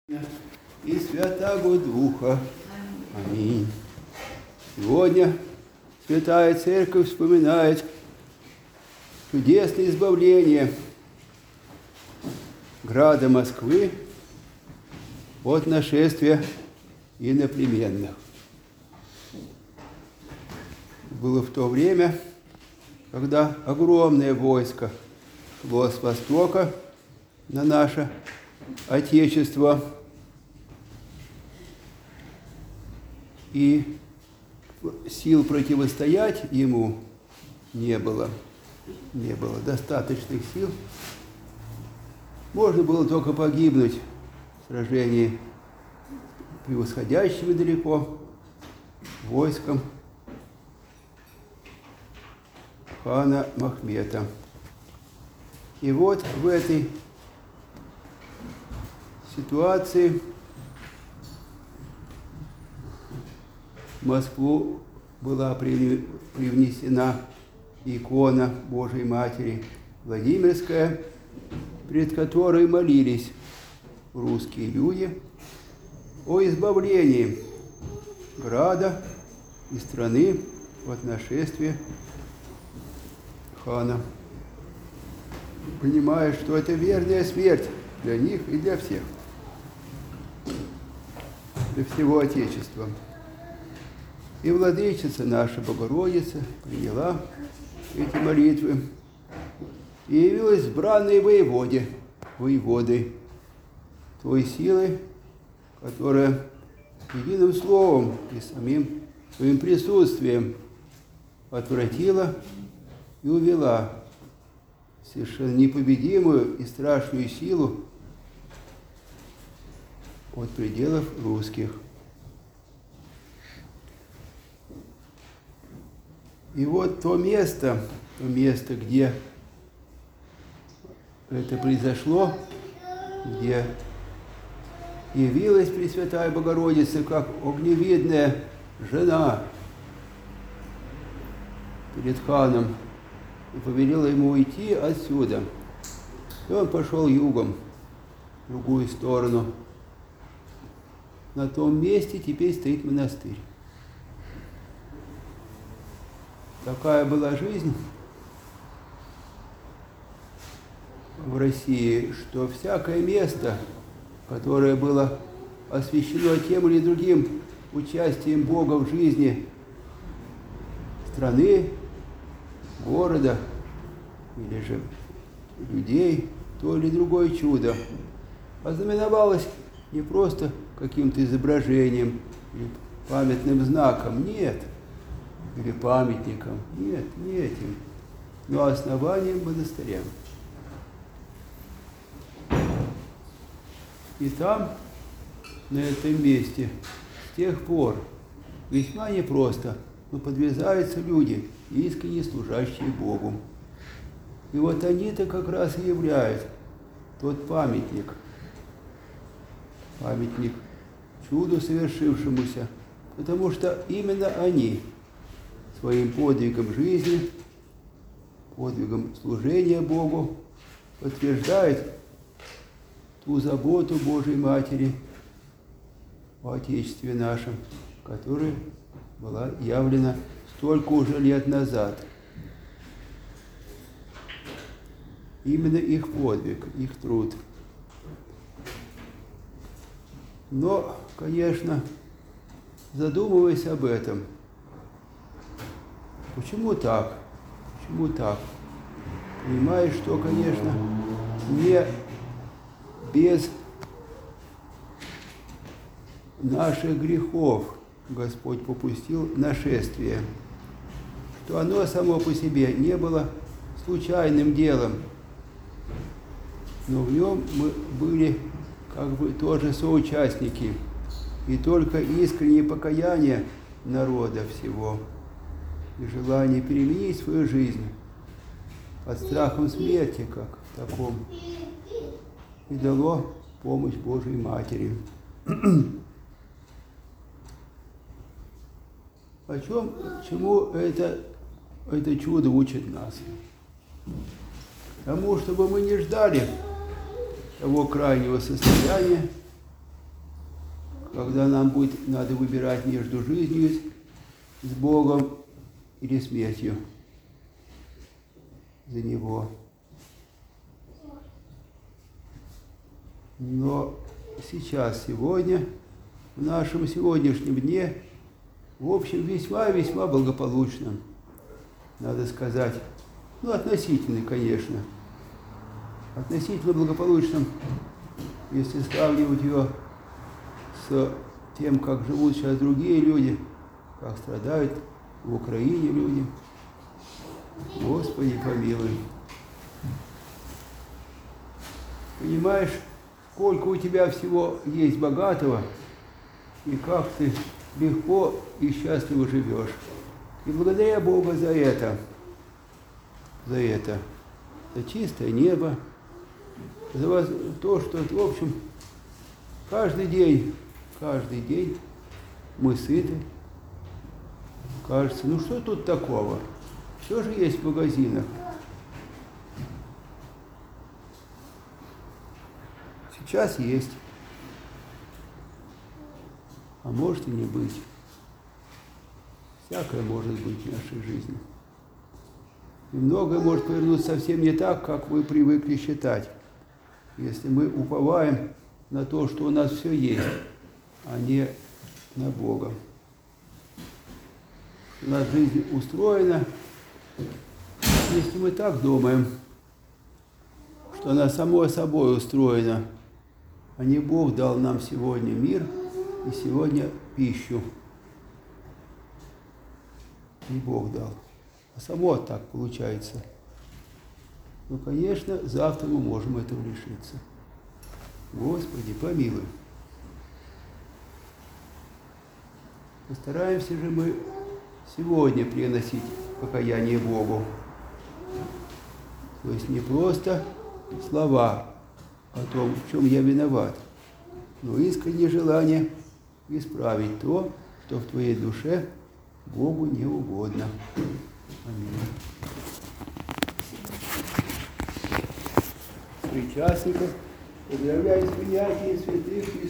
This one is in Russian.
И Святаго Духа. Аминь. Сегодня Святая Церковь вспоминает чудесное избавление града Москвы от нашествия иноплеменных. Было в то время, когда огромное войско шло с востока на наше Отечество, и сил противостоять ему не было достаточных сил. Можно было только погибнуть в сражении превосходящего далеко войском хана Махмета. И вот в этой ситуации в Москву была привнесена икона Божией Матери Владимирская, пред которой молились русские люди о избавлении града и страны от нашествия хана, понимая, что это верная смерть для них и для всех, для всего Отечества. И Владычица наша Богородица приняла эти молитвы и явилась бранной воеводой той силы, которая единым словом и самим своим присутствием отвратила и увела совершенно непобедимую и страшную силу от пределов русских. И вот то место, где это произошло, где явилась Пресвятая Богородица как огневидная жена перед ханом и повелела ему уйти отсюда. И он пошел югом, в другую сторону. На том месте теперь стоит монастырь. Такая была жизнь в России, что всякое место, которое было освящено тем или другим участием Бога в жизни страны, города или же людей, то или другое чудо ознаменовалось не просто каким-то изображением или памятным знаком, нет, или памятником, нет, не этим, но основанием монастыря. И там, на этом месте, с тех пор весьма непросто, но подвязаются люди, искренне служащие Богу. И вот они-то как раз и являют тот памятник чуду совершившемуся, потому что именно они своим подвигом жизни, подвигом служения Богу подтверждают ту заботу Божией Матери о Отечестве нашем, которая была явлена столько уже лет назад. Именно их подвиг, их труд. Но, конечно, задумываясь об этом, почему так? Почему так? Понимаешь, что, конечно, не без наших грехов Господь попустил нашествие, что оно само по себе не было случайным делом, но в нем мы были как бы тоже соучастники, и только искреннее покаяние народа всего и желание переменить свою жизнь под страхом смерти, как таком, и дало помощь Божией Матери. Чему это чудо учит нас? Тому, чтобы мы не ждали того крайнего состояния, когда нам будет надо выбирать между жизнью с Богом или смертью за Него. Но сейчас, сегодня, в нашем сегодняшнем дне, в общем, весьма-весьма благополучно, надо сказать. Ну, относительно, конечно. Относительно благополучным, если сравнивать ее с тем, как живут сейчас другие люди, как страдают в Украине люди. Господи, помилуй. Понимаешь, сколько у тебя всего есть богатого, и как ты легко и счастливо живешь. И благодаря Богу за это, за чистое небо, за то, что, в общем, каждый день мы сыты. Кажется, ну что тут такого? Все же есть в магазинах. Сейчас есть. А может и не быть. Всякое может быть в нашей жизни. И многое может повернуться совсем не так, как вы привыкли считать. Если мы уповаем на то, что у нас все есть, а не на Бога. У нас жизнь устроена. Если мы так думаем, что она само собой устроена, а не Бог дал нам сегодня мир и сегодня пищу. Не Бог дал, а само так получается. Ну, конечно, завтра мы можем этого лишиться. Господи, помилуй. Постараемся же мы сегодня приносить покаяние Богу. То есть не просто слова о том, в чем я виноват, но искреннее желание исправить то, что в твоей душе Богу не угодно. Аминь. Причастников поздравляю с принятием святых